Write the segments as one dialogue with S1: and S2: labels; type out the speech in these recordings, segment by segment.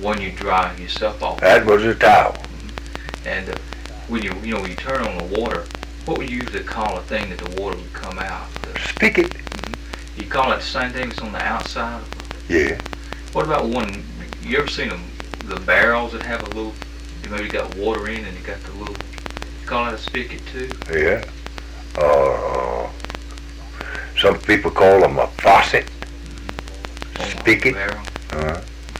S1: one you dry yourself off.
S2: That was a towel.
S1: And when you turn on the water, what would you usually call a thing that the water would come out?
S2: Spigot.
S1: You call it the same thing that's on the outside?
S2: Yeah.
S1: What about one, you ever seen the barrels that have a little, you maybe got water in and you got the little, you call that a spigot too?
S2: Yeah. Some people call them a faucet. Spigot.
S1: Barrel.
S2: Uh-huh.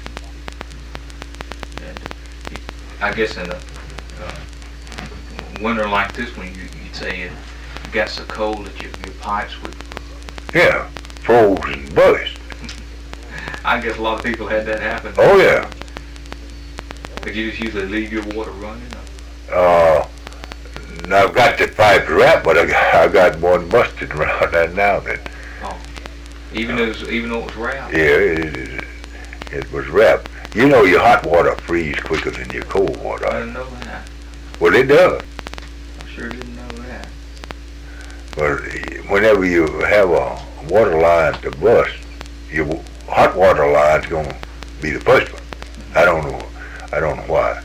S1: And I guess in a winter like this one, you'd say it got so cold that your pipes would...
S2: Yeah. Froze and burst.
S1: I guess a lot of people had that happen.
S2: Oh, yeah.
S1: But you just usually leave your water running?
S2: I've got the pipe wrapped, but I got one busted around that now.
S1: Even though it was wrapped?
S2: Yeah, it was wrapped. You know your hot water freezes quicker than your cold water.
S1: I didn't know that.
S2: Well, it does.
S1: I sure didn't know that.
S2: But whenever you have a water line to bust, your hot water line's going to be the first one. I don't know why.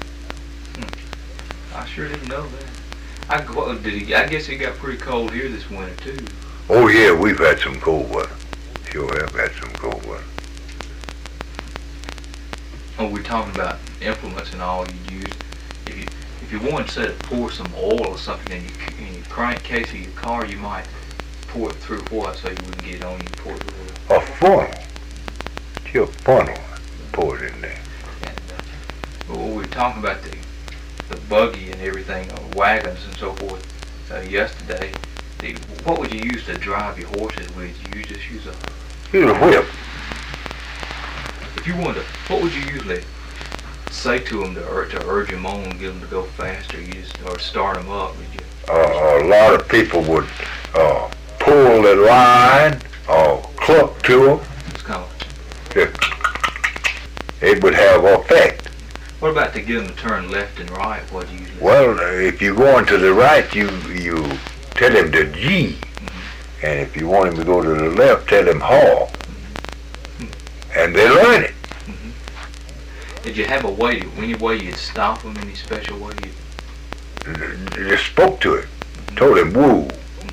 S1: I sure didn't know that. I guess it got pretty cold here this winter too.
S2: Oh yeah, we've had some cold weather. Sure have had some cold weather.
S1: Oh, we're talking about implements and all you use. If you wanted to, say, to pour some oil or something in your crankcase of your car, you might pour it through what so you wouldn't get it on you. Pour it through
S2: a funnel. Your funnel. Pour it in there.
S1: And we were talking about the buggy and everything, wagons and so forth yesterday. What would you use to drive your horses with? You just use a
S2: whip.
S1: If you wanted to, what would you usually say to them to urge them on and get them to go faster? Or start them up? Would you?
S2: A lot of people would pull the line or cluck to them.
S1: It's kind of.
S2: It would have effect.
S1: What about to get them to turn left and right? What do you usually?
S2: Well, if you're going to the right, you tell them to G, and if you want him to go to the left, tell him haw, and they learn it.
S1: Did you have any way you'd stop them? Any special way you?
S2: Just spoke to it, told him woo.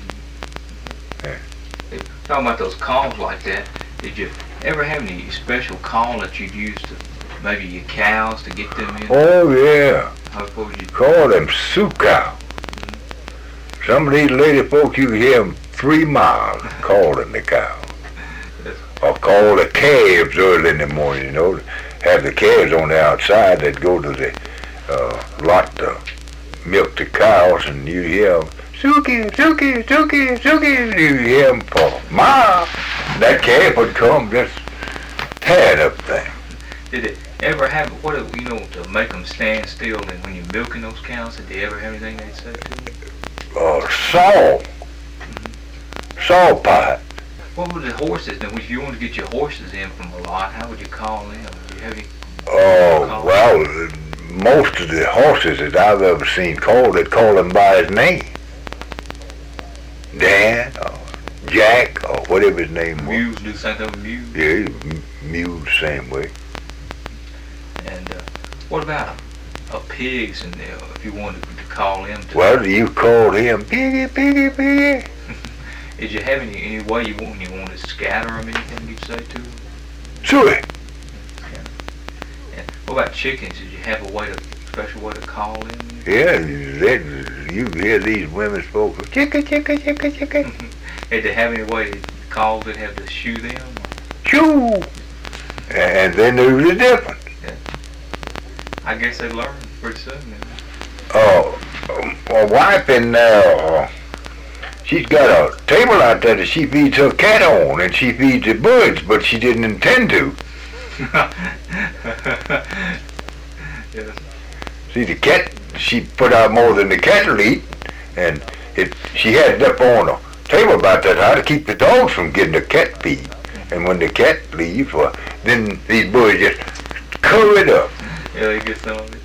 S1: Talking about those calls like that, did you ever have any special call that you'd use to maybe your cows to get them in?
S2: Oh yeah.
S1: What would you
S2: call them Sioux cow? Some of these lady folks, you can hear them 3 miles calling the cows. Or call the calves early in the morning, you know. Have the calves on the outside that go to the lot to milk the cows, and you hear them, Suki, Suki, Suki, Suki. You hear them for miles. That calf would come just tearing up thing.
S1: Did it ever have, to make them stand still, and when you're milking those cows, did they ever have anything they'd say to them?
S2: Saw pipe.
S1: What were the horses? Now, if you wanted to get your horses in from a lot, how would you call them? Did you have any?
S2: Well, most of the horses that I've ever seen called, they'd call him by his name. Dan, or Jack, or whatever his name was.
S1: Muse, do the same thing with Muse?
S2: Yeah, Muse the same way.
S1: And what about pigs and if you wanted to call them?
S2: Well, you called him piggy, piggy, piggy.
S1: Did you have any way you wanted to scatter them, anything you'd say to them?
S2: Sure.
S1: And what about chickens? Did you have a special way to call them?
S2: Yeah, you hear these women spoke, chicka, chicka, chicka, chicka.
S1: Did they have any way to call that have to shoo them?
S2: Shoo! And then there was a difference.
S1: Yeah. I guess they learned pretty soon.
S2: My wife in she's got a table out there that she feeds her cat on, and she feeds the birds, but she didn't intend to.
S1: Yes.
S2: See, the cat, she put out more than the cat will eat, and she had it up on a table about that high to keep the dogs from getting the cat feed. And when the cat leaves, then these birds just cover it up.
S1: Yeah, they get some of it.